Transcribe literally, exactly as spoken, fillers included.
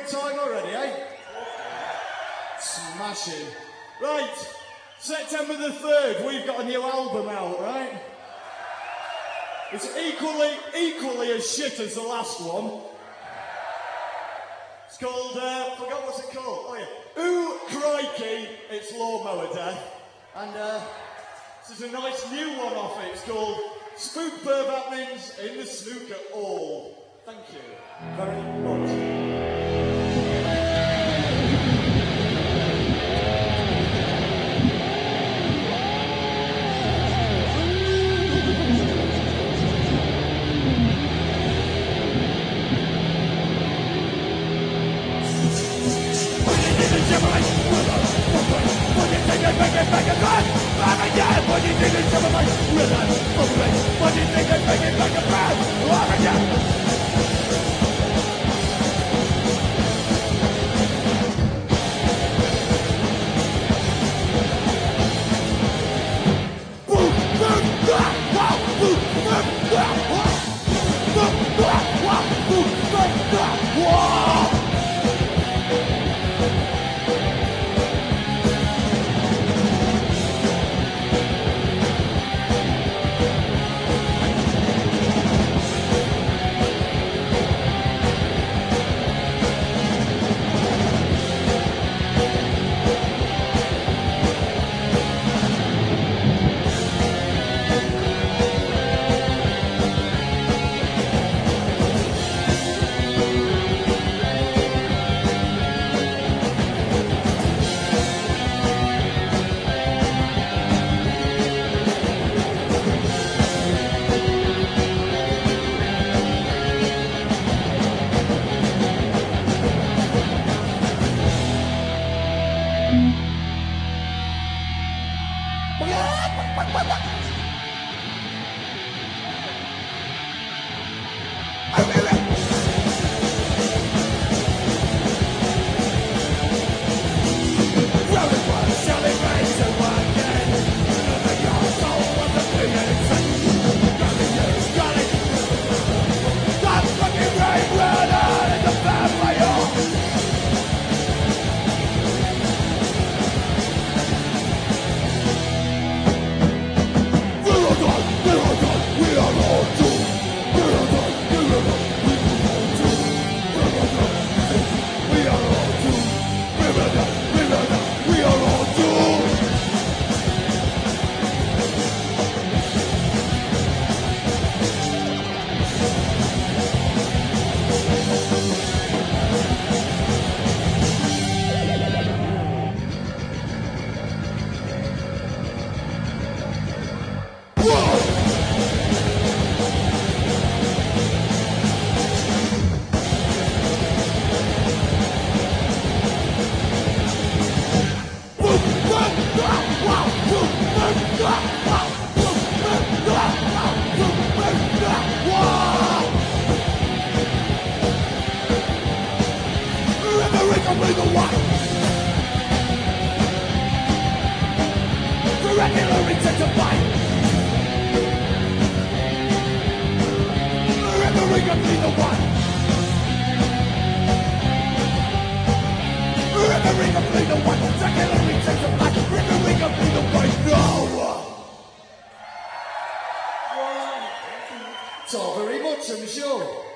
time already, eh? Smashing. Right, September the third, we've got a new album out, right? It's equally, equally as shit as the last one. It's called, uh, I forgot what's it called. Oh yeah, Ooh Crikey, it's Lawnmower Death. And uh, this is a nice new one off it. It's called Spook Perv Happenings in the Snooker Hall. Thank you very much. So very much, I'm sure.